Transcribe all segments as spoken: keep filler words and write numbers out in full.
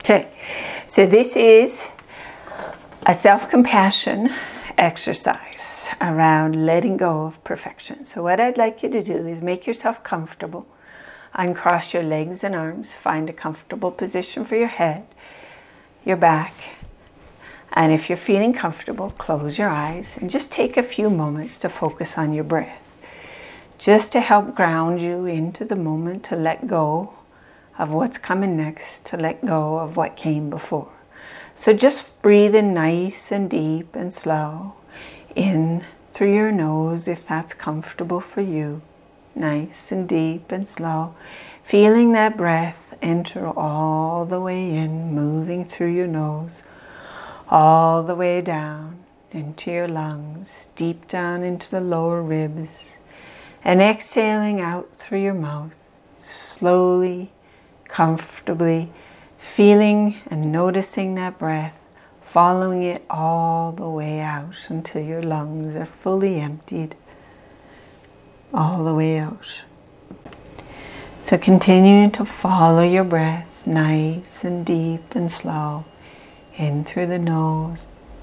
Okay, so this is a self-compassion exercise around letting go of perfection. So what I'd like you to do is make yourself comfortable. Uncross your legs and arms. Find a comfortable position for your head, your back. And if you're feeling comfortable, close your eyes and just take a few moments to focus on your breath. Just to help ground you into the moment, to let go of what's coming next, to let go of what came before. So just breathe in nice and deep and slow. In through your nose if that's comfortable for you. Nice and deep and slow. Feeling that breath enter all the way in, moving through your nose, all the way down into your lungs, deep down into the lower ribs, and exhaling out through your mouth, slowly, comfortably, feeling and noticing that breath, following it all the way out until your lungs are fully emptied, all the way out. So continuing to follow your breath, nice and deep and slow, in through the nose,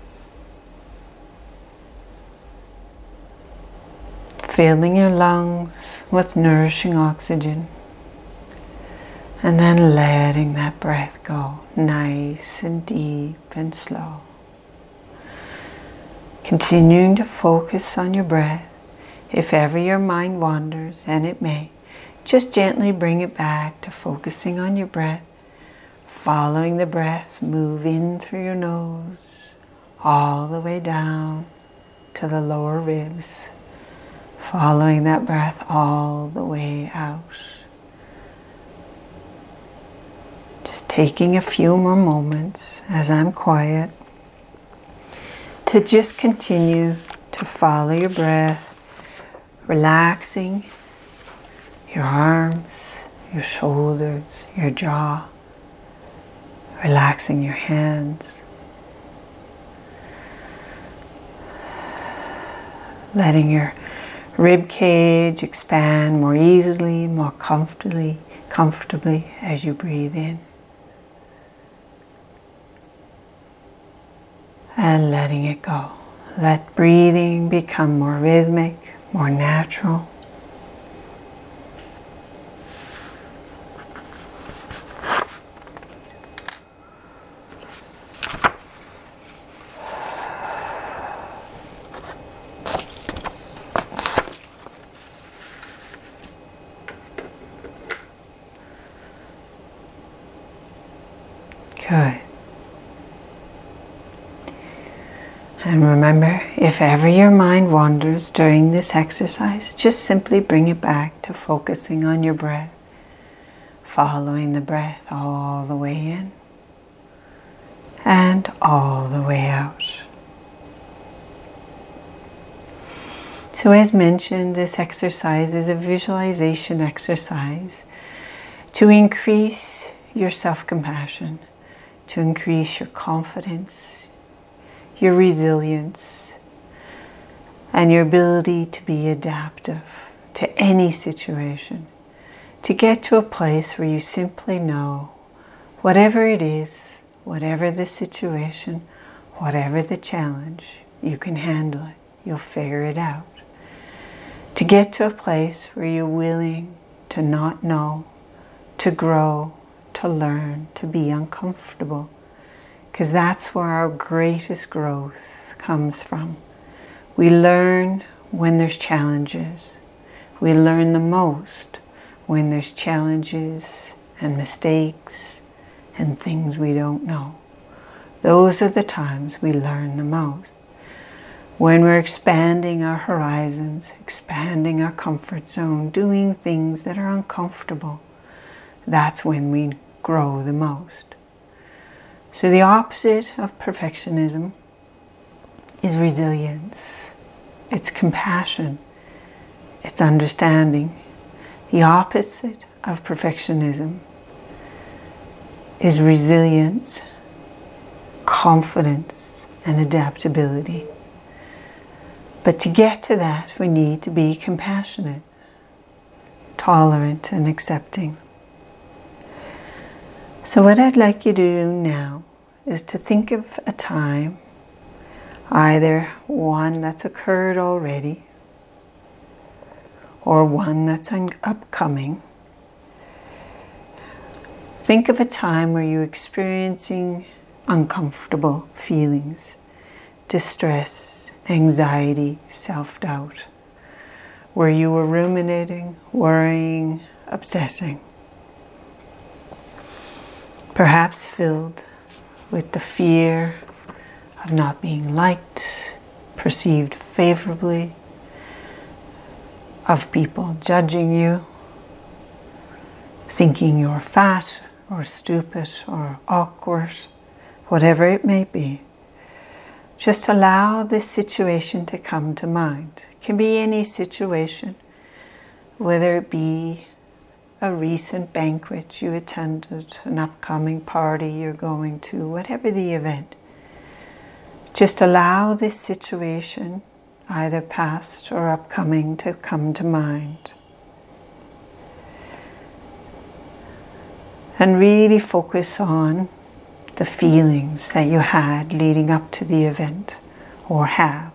filling your lungs with nourishing oxygen, and then letting that breath go, nice and deep and slow. Continuing to focus on your breath. If ever your mind wanders, and it may, just gently bring it back to focusing on your breath. Following the breath, move in through your nose, all the way down to the lower ribs. Following that breath all the way out. Just taking a few more moments as I'm quiet to just continue to follow your breath, relaxing your arms, your shoulders, your jaw, relaxing your hands, letting your rib cage expand more easily, more comfortably, comfortably as you breathe in. And letting it go. Let breathing become more rhythmic, more natural. Good. And remember, if ever your mind wanders during this exercise, just simply bring it back to focusing on your breath, following the breath all the way in and all the way out. So as mentioned, this exercise is a visualization exercise to increase your self-compassion, to increase your confidence, your resilience, and your ability to be adaptive to any situation, to get to a place where you simply know whatever it is, whatever the situation, whatever the challenge, you can handle it, you'll figure it out. To get to a place where you're willing to not know, to grow, to learn, to be uncomfortable. Because that's where our greatest growth comes from. We learn when there's challenges. We learn the most when there's challenges and mistakes and things we don't know. Those are the times we learn the most. When we're expanding our horizons, expanding our comfort zone, doing things that are uncomfortable, that's when we grow the most. So the opposite of perfectionism is resilience. It's compassion. It's understanding. The opposite of perfectionism is resilience, confidence, and adaptability. But to get to that, we need to be compassionate, tolerant, and accepting. So what I'd like you to do now is to think of a time, either one that's occurred already or one that's upcoming. Think of a time where you're experiencing uncomfortable feelings, distress, anxiety, self-doubt, where you were ruminating, worrying, obsessing, perhaps filled with the fear of not being liked, perceived favorably, of people judging you, thinking you're fat or stupid or awkward, whatever it may be. Just allow this situation to come to mind. It can be any situation, whether it be a recent banquet you attended, an upcoming party you're going to, whatever the event. Just allow this situation, either past or upcoming, to come to mind. And really focus on the feelings that you had leading up to the event, or have.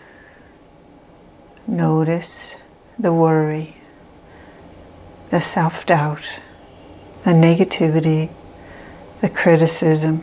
Notice the worry, the self-doubt, the negativity, the criticism.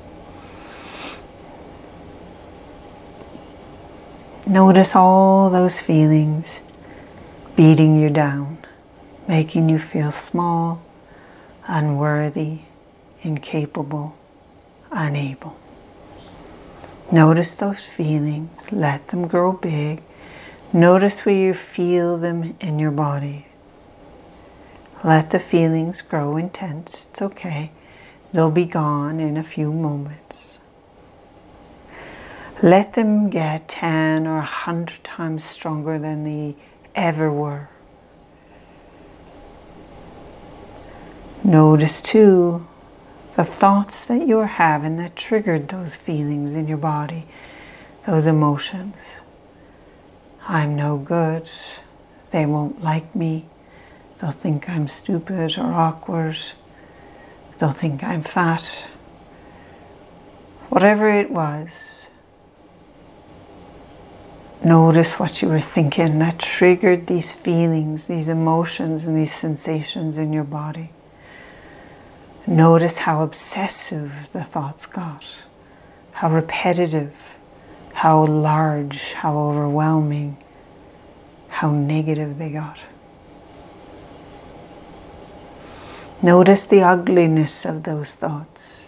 Notice all those feelings beating you down, making you feel small, unworthy, incapable, unable. Notice those feelings, let them grow big. Notice where you feel them in your body. Let the feelings grow intense. It's okay. They'll be gone in a few moments. Let them get ten or a hundred times stronger than they ever were. Notice too the thoughts that you were having that triggered those feelings in your body, those emotions. I'm no good. They won't like me. They'll think I'm stupid or awkward. They'll think I'm fat. Whatever it was, notice what you were thinking that triggered these feelings, these emotions, and these sensations in your body. Notice how obsessive the thoughts got, how repetitive, how large, how overwhelming, how negative they got. Notice the ugliness of those thoughts,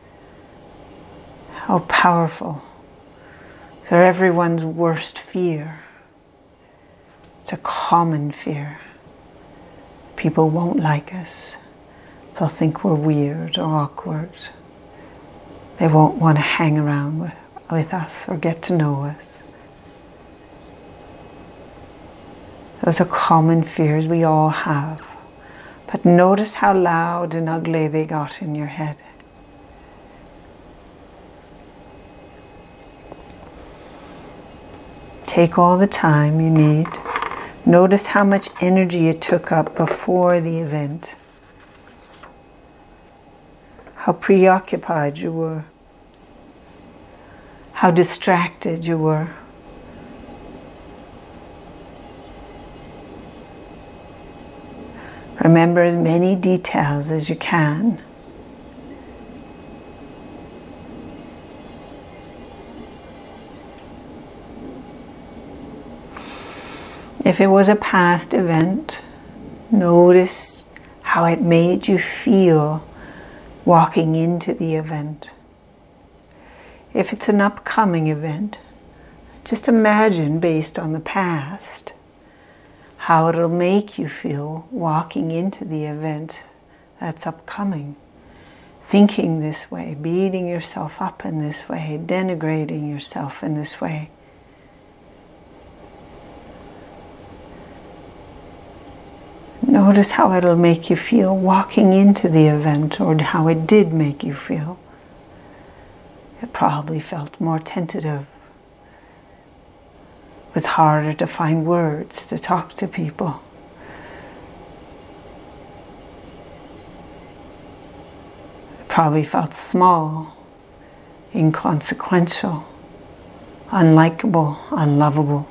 how powerful. They're everyone's worst fear. It's a common fear. People won't like us. They'll think we're weird or awkward. They won't want to hang around with, with us or get to know us. Those are common fears we all have. But notice how loud and ugly they got in your head. Take all the time you need. Notice how much energy it took up before the event. How preoccupied you were. How distracted you were. Remember as many details as you can. If it was a past event, notice how it made you feel walking into the event. If it's an upcoming event, just imagine, based on the past, how it'll make you feel walking into the event that's upcoming. Thinking this way, beating yourself up in this way, denigrating yourself in this way. Notice how it'll make you feel walking into the event, or how it did make you feel. It probably felt more tentative. It was harder to find words to talk to people. probably felt small, inconsequential, unlikable, unlovable.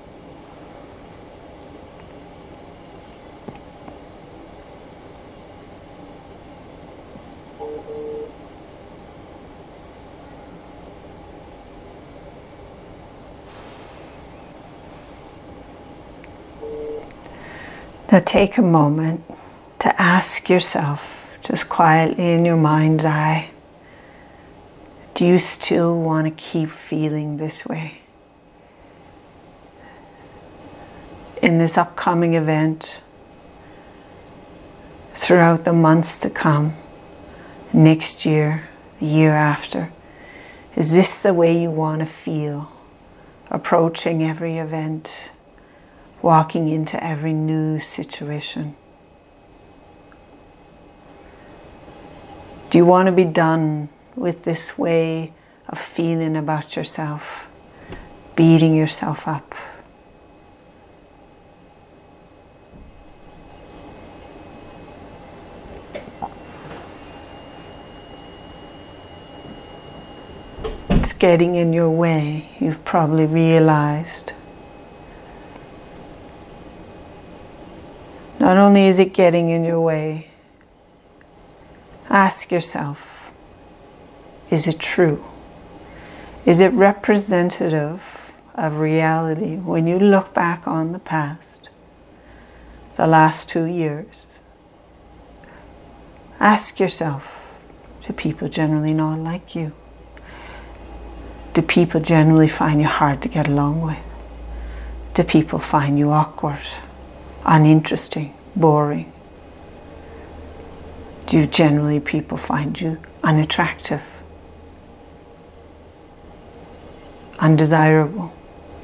Now take a moment to ask yourself, just quietly in your mind's eye, do you still want to keep feeling this way? In this upcoming event, throughout the months to come, next year, the year after, is this the way you want to feel, approaching every event, walking into every new situation? Do you want to be done with this way of feeling about yourself, beating yourself up? It's getting in your way, you've probably realized. Not only is it getting in your way, ask yourself, is it true? Is it representative of reality when you look back on the past, the last two years? Ask yourself, do people generally not like you? Do people generally find you hard to get along with? Do people find you awkward, uninteresting, boring? Do generally people find you unattractive, undesirable?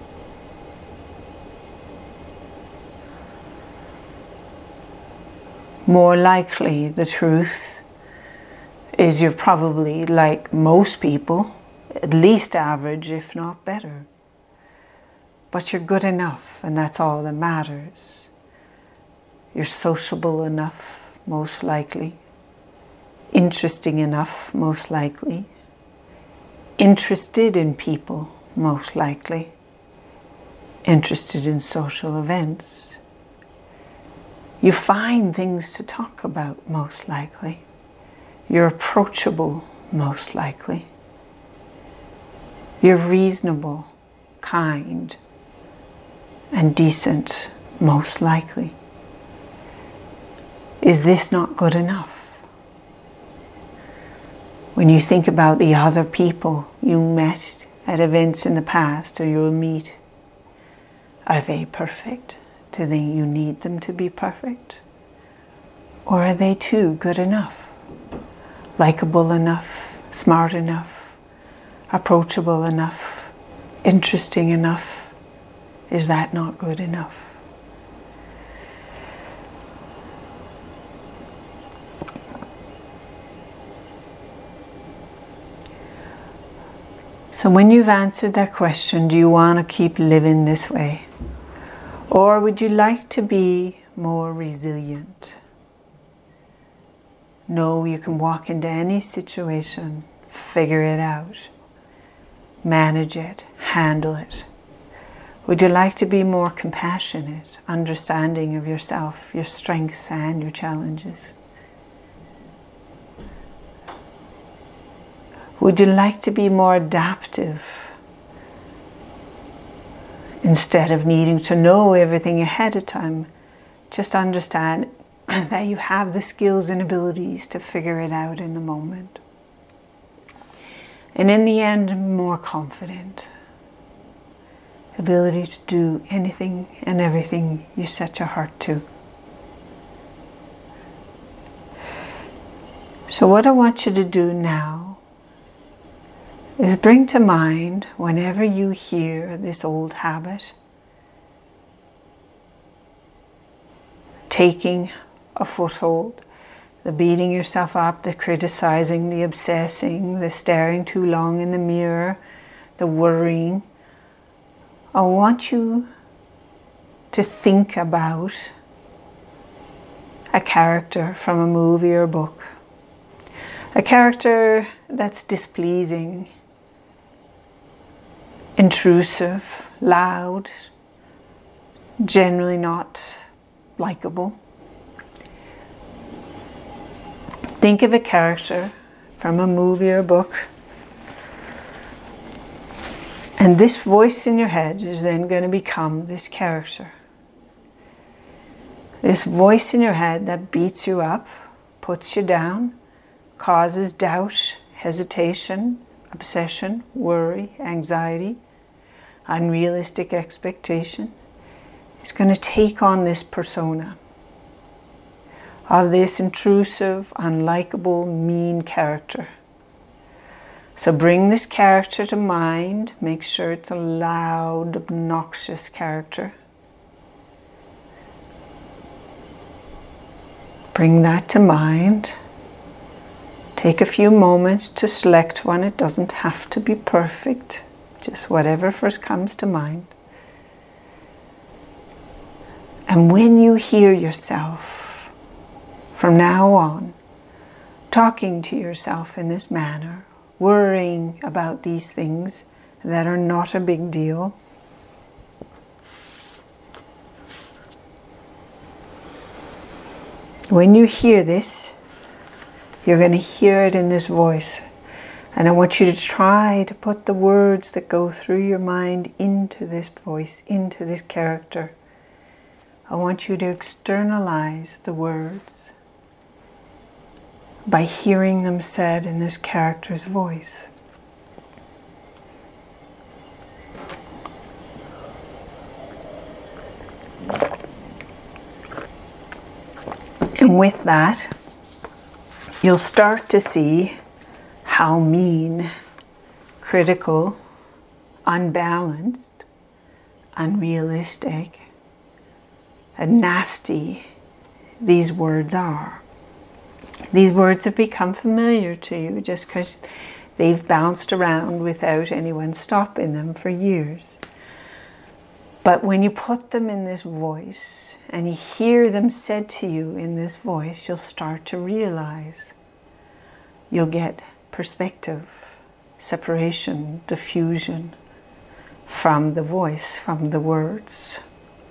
More likely, the truth is you're probably like most people, at least average, if not better. But you're good enough, and that's all that matters. You're sociable enough, most likely. Interesting enough, most likely. Interested in people, most likely. Interested in social events. You find things to talk about, most likely. You're approachable, most likely. You're reasonable, kind, and decent, most likely. Is this not good enough? When you think about the other people you met at events in the past or you'll meet, are they perfect? Do they, you need them to be perfect? Or are they too good enough? Likeable enough, smart enough, approachable enough, interesting enough? Is that not good enough? So when you've answered that question, do you want to keep living this way? Or would you like to be more resilient? Know you can walk into any situation, figure it out, manage it, handle it. Would you like to be more compassionate, understanding of yourself, your strengths and your challenges? Would you like to be more adaptive instead of needing to know everything ahead of time? Just understand that you have the skills and abilities to figure it out in the moment. And in the end, more confident. Ability to do anything and everything you set your heart to. So what I want you to do now is bring to mind, whenever you hear this old habit, taking a foothold, the beating yourself up, the criticizing, the obsessing, the staring too long in the mirror, the worrying. I want you to think about a character from a movie or book. A character that's displeasing, intrusive, loud, generally not likable. Think of a character from a movie or book, and this voice in your head is then going to become this character. This voice in your head that beats you up, puts you down, causes doubt, hesitation, obsession, worry, anxiety, unrealistic expectation, is going to take on this persona of this intrusive, unlikable, mean character. So bring this character to mind. Make sure it's a loud, obnoxious character. Bring that to mind. Take a few moments to select one. It doesn't have to be perfect. Just whatever first comes to mind. And when you hear yourself, from now on, talking to yourself in this manner, worrying about these things that are not a big deal, when you hear this, you're going to hear it in this voice. And I want you to try to put the words that go through your mind into this voice, into this character. I want you to externalize the words by hearing them said in this character's voice. And with that, you'll start to see how mean, critical, unbalanced, unrealistic, and nasty these words are. These words have become familiar to you just because they've bounced around without anyone stopping them for years. But when you put them in this voice and you hear them said to you in this voice, you'll start to realize. You'll get perspective, separation, diffusion from the voice, from the words.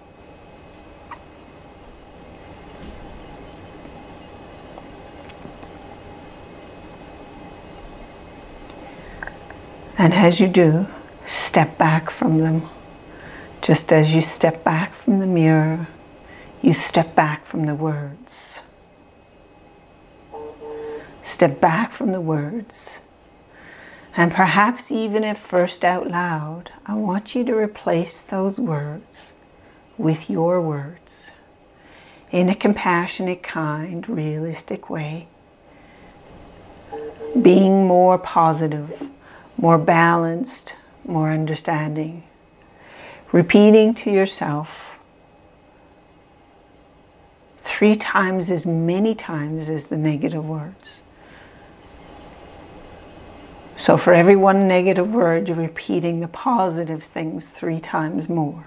And as you do, step back from them. Just as you step back from the mirror, you step back from the words. Step back from the words. And perhaps even at first out loud, I want you to replace those words with your words in a compassionate, kind, realistic way. Being more positive, more balanced, more understanding. Repeating to yourself three times as many times as the negative words. So for every one negative word, you're repeating the positive things three times more.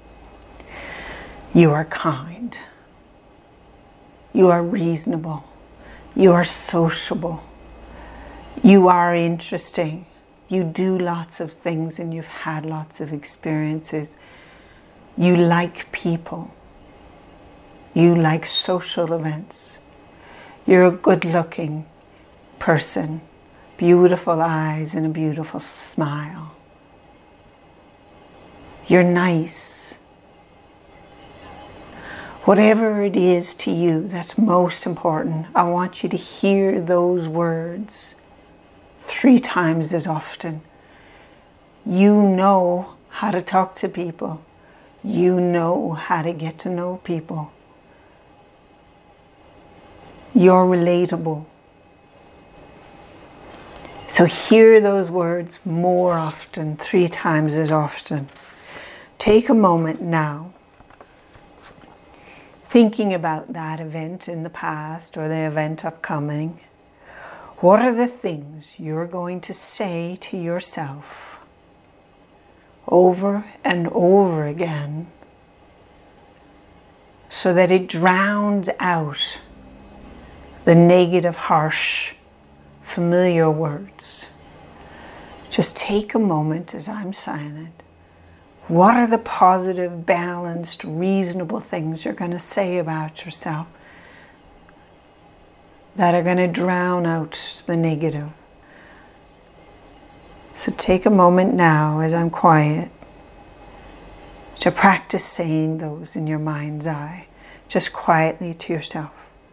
You are kind. You are reasonable. You are sociable. You are interesting. You do lots of things and you've had lots of experiences. You like people. You like social events. You're a good-looking person. Beautiful eyes and a beautiful smile. You're nice. Whatever it is to you that's most important, I want you to hear those words three times as often. You know how to talk to people. You know how to get to know people. You're relatable. So hear those words more often, three times as often. Take a moment now, thinking about that event in the past or the event upcoming. What are the things you're going to say to yourself over and over again so that it drowns out the negative, harsh familiar words. Just take a moment as I'm silent. What are the positive, balanced, reasonable things you're going to say about yourself that are going to drown out the negative? So take a moment now as I'm quiet to practice saying those in your mind's eye, just quietly to yourself.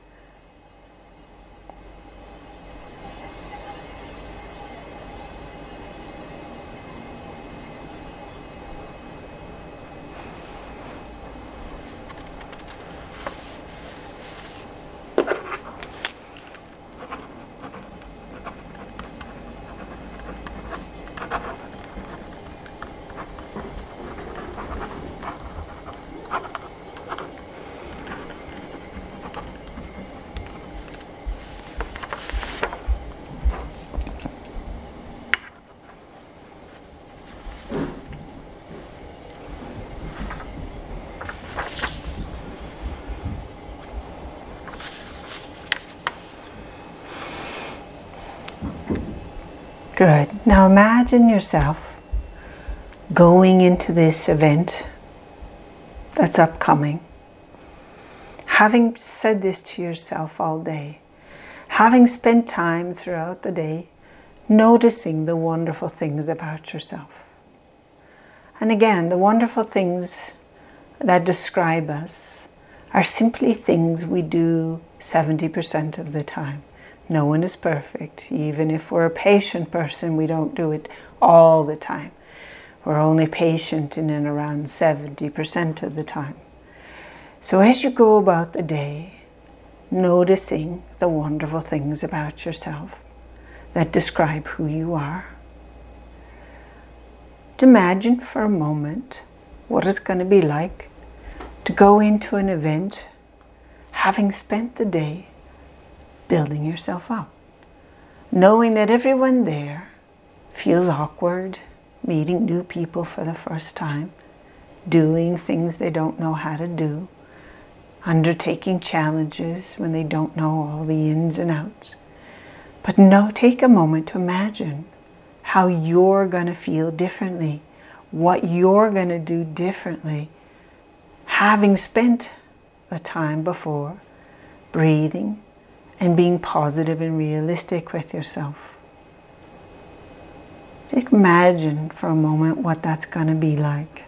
Good. Now imagine yourself going into this event that's upcoming, having said this to yourself all day, having spent time throughout the day noticing the wonderful things about yourself. And again, the wonderful things that describe us are simply things we do seventy percent of the time. No one is perfect. Even if we're a patient person, we don't do it all the time. We're only patient in and around seventy percent of the time. So as you go about the day, noticing the wonderful things about yourself that describe who you are, imagine for a moment what it's going to be like to go into an event having spent the day building yourself up, knowing that everyone there feels awkward, meeting new people for the first time, doing things they don't know how to do, undertaking challenges when they don't know all the ins and outs. But no, take a moment to imagine how you're going to feel differently, what you're going to do differently, having spent the time before breathing and being positive and realistic with yourself. Just imagine for a moment what that's going to be like.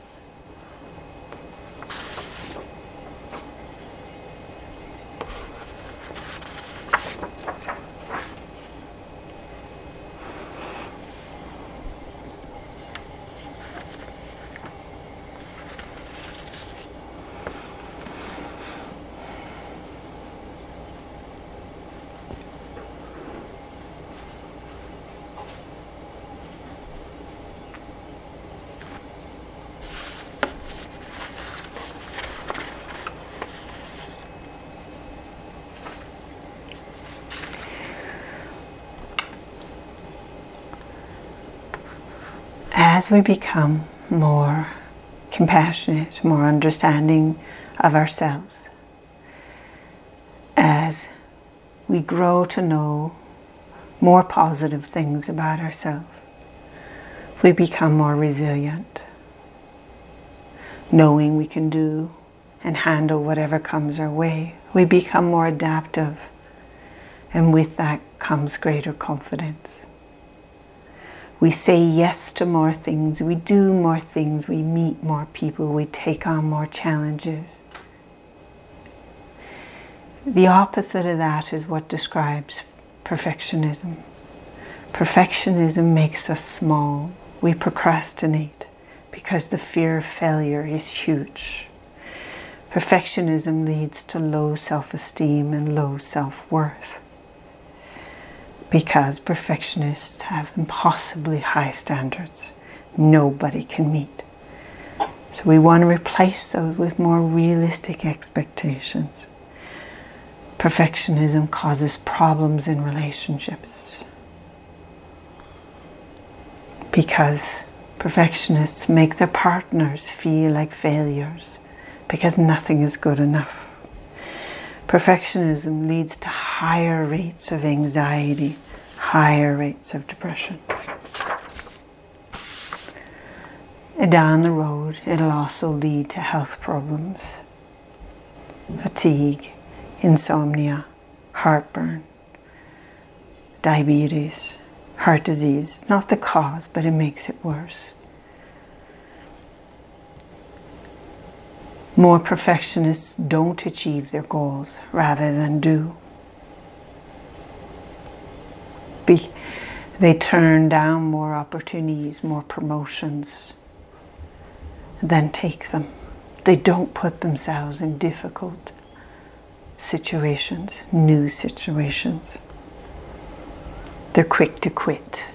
As we become more compassionate, more understanding of ourselves, as we grow to know more positive things about ourselves, we become more resilient, knowing we can do and handle whatever comes our way. We become more adaptive, and with that comes greater confidence. We say yes to more things, we do more things, we meet more people, we take on more challenges. The opposite of that is what describes perfectionism. Perfectionism makes us small. We procrastinate because the fear of failure is huge. Perfectionism leads to low self-esteem and low self-worth, because perfectionists have impossibly high standards nobody can meet. So we want to replace those with more realistic expectations. Perfectionism causes problems in relationships because perfectionists make their partners feel like failures because nothing is good enough. Perfectionism leads to higher rates of anxiety, higher rates of depression. And down the road, it'll also lead to health problems, fatigue, insomnia, heartburn, diabetes, heart disease. It's not the cause, but it makes it worse. More perfectionists don't achieve their goals rather than do. Be, they turn down more opportunities, more promotions, than take them. They don't put themselves in difficult situations, new situations. They're quick to quit.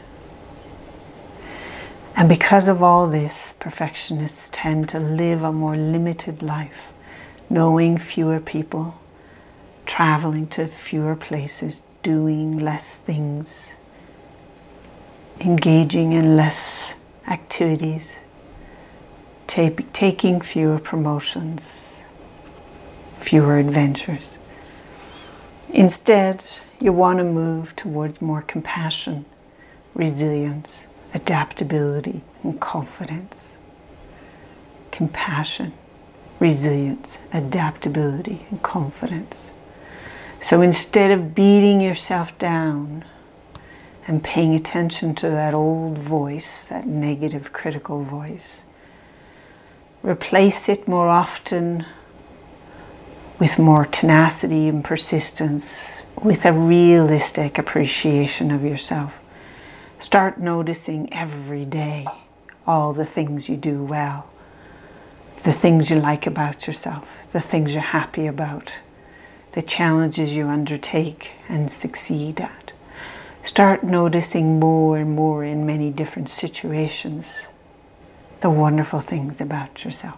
And because of all this, perfectionists tend to live a more limited life, knowing fewer people, traveling to fewer places, doing less things, engaging in less activities, ta- taking fewer promotions, fewer adventures. Instead, you want to move towards more compassion, resilience, adaptability, and confidence. Compassion, resilience, adaptability, and confidence. So instead of beating yourself down and paying attention to that old voice, that negative critical voice, replace it more often with more tenacity and persistence, with a realistic appreciation of yourself. Start noticing every day all the things you do well, the things you like about yourself, the things you're happy about, the challenges you undertake and succeed at. Start noticing more and more in many different situations the wonderful things about yourself.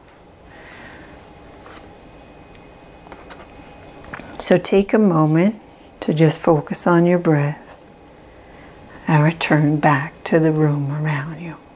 So take a moment to just focus on your breath and return back to the room around you.